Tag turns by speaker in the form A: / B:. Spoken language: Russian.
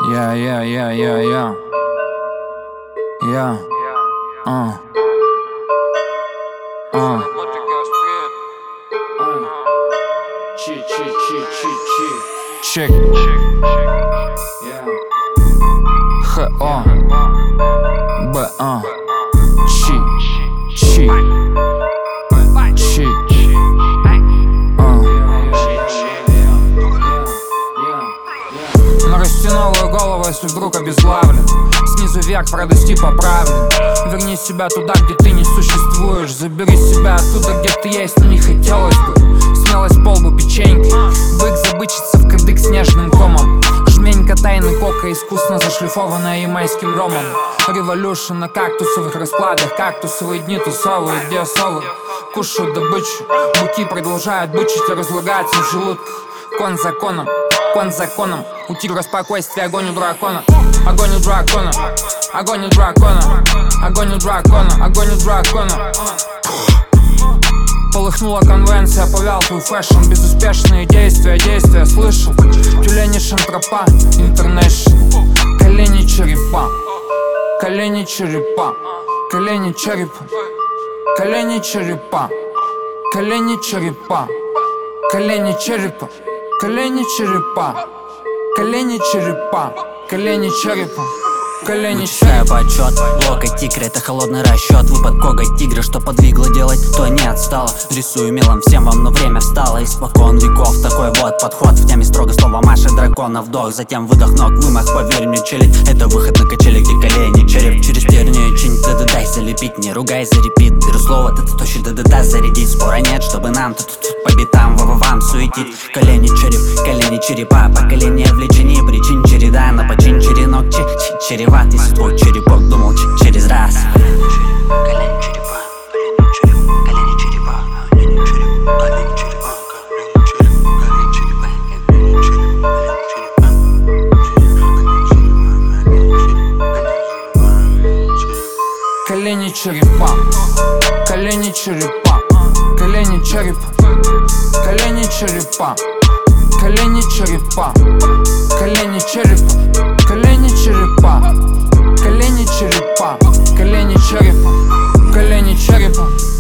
A: Yeah, yeah, yeah, yeah, yeah. Yeah. Чек. Х-О. Б-А. Чи. Чи. Чи. На растянулую голову, если вдруг обезглавлен. Снизу вверх продасти поправлен. Верни себя туда, где ты не существуешь. Забери себя оттуда, где ты есть, но не хотелось бы. Смелость полбу печеньки. Бык забычится в кадык снежным комом. Жменька тайны кока, искусно зашлифованная ямайским ромом. Революшн на кактусовых раскладах. Кактусовые дни тусовые, где совы кушают добычу. Буки продолжают бычить и разлагаться в желудках. Кон законом. Кон законом, у тигра спокойствие, огонь у дракона. Огонь у дракона, огонь у дракона, огонь у дракона, огонь у дракона. Полыхнула конвенция, повял твой фэшн. Безуспешные действия, действия слышал. Тюленишин тропа, интернешнл. Колени черепа, колени черепа, колени черепа, колени черепа, колени черепа, колени черепа. Колени черепа, колени черепа, колени черепа, колени черепа.
B: Почет, локоть тигра, это холодный расчет. Выпад коготь тигра, что подвигло делать, то не отстало. Рисую мелом всем вам, но время встало. Испокон веков, такой вот подход. В теме строго слово Маша дракона. Вдох, затем выдох ног, вымах, поверь мне, челик. Это выход на качели, где колени череп. Через тернию чинить, да-да-дай залепить. Не ругай за репит, беру слово, ты точно да-да-да зарядить. Спора нет, чтобы нам тут по битам, вам суетить. Колени череп, колени черепа, поколение влечений, причин череда. На почин черенок, череват, если твой черепок думал через раз. Колени черепа, колени черепа, колени черепа, колени черепа,
A: колени черепа, колени черепа, колени черепа, колени черепа, колени черепа, колени черепа, колени черепа, колени черепа, колени черепа, колени черепа.